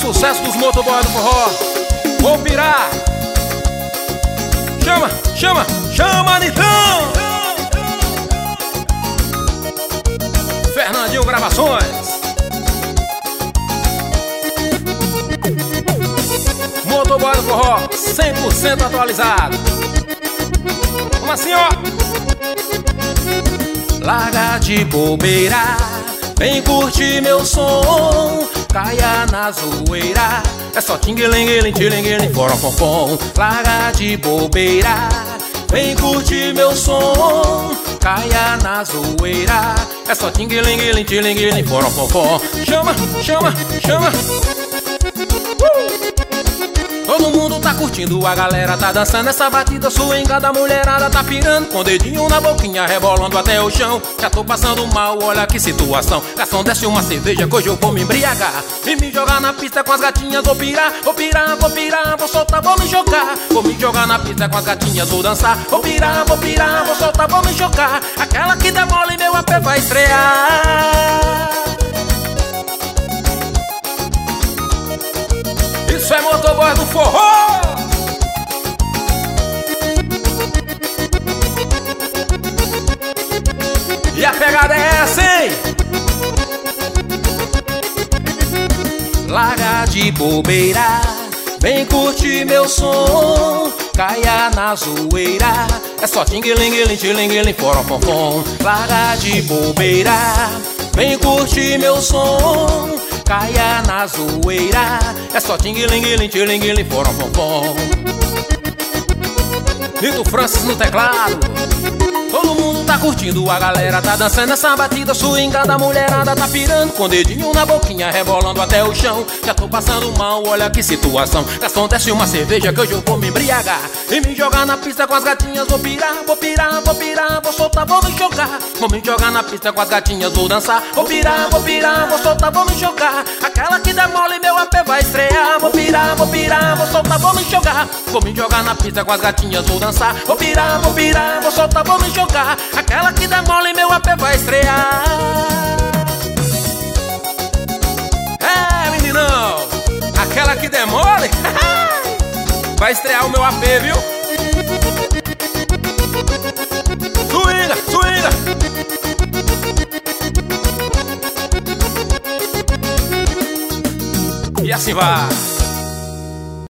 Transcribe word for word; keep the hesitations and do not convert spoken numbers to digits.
sucesso dos motoboys do forró. Vou pirar. Chama, chama, chama, Nitão. Fernandinho Gravações. Motoboy do forró, cem por cento atualizado. Vamos assim, ó. Larga de bobeira, vem curtir meu som, caia na zoeira. É só tinguelinguelim, tilinguelim, fora pompom. Larga de bobeira, vem curtir meu som, caia na zoeira. É só tinguelinguelim, tilinguelim, fora pompom. Chama, chama, chama. uh! Todo mundo tá curtindo, a galera tá dançando essa batida swingada, a mulherada tá pirando, com o dedinho na boquinha, rebolando até o chão. Já tô passando mal, olha que situação. Garçom, desce uma cerveja que hoje eu vou me embriagar e me jogar na pista com as gatinhas. Vou pirar, vou pirar, vou pirar, vou soltar, vou me jogar. Vou me jogar na pista com as gatinhas, vou dançar. Vou pirar, vou pirar, vou soltar, vou me jogar. Aquela que dá mole, meu A P vai estrear. Isso é motoboy do forró. E a pegada é essa, hein? Larga de bobeira, vem curtir meu som, caia na zoeira. É só tinguelinguelim, tilinguelim, fora pompom. Larga de bobeira, vem curtir meu som, caia na zoeira. É só tinguelinguelim, tilinguelim, fora pompom. Nito Francis no teclado. Todo mundo tá curtindo, a galera tá dançando essa batida swingada, a mulherada tá pirando, com o dedinho na boquinha, rebolando até o chão. Já tô passando mal, olha que situação. Garçom, desce uma cerveja que hoje eu vou me embriagar e me jogar na pista com as gatinhas. Vou pirar, vou pirar, vou pirar, vou soltar, vou me jogar. Vou me jogar na pista com as gatinhas, vou dançar. Vou pirar, vou pirar, vou soltar, vou me jogar. Aquela que dá mole, meu A P vai estrear. Vou pirar, vou pirar, vou soltar, vou me jogar. Vou me jogar na pista com as gatinhas, vou dançar. Vou pirar, vou pirar, vou soltar, vou me jogar. Aquela que dá mole, meu A P vai estrear. É, meninão, aquela que der mole vai estrear o meu A P, viu? Swinga, swinga. E assim vai.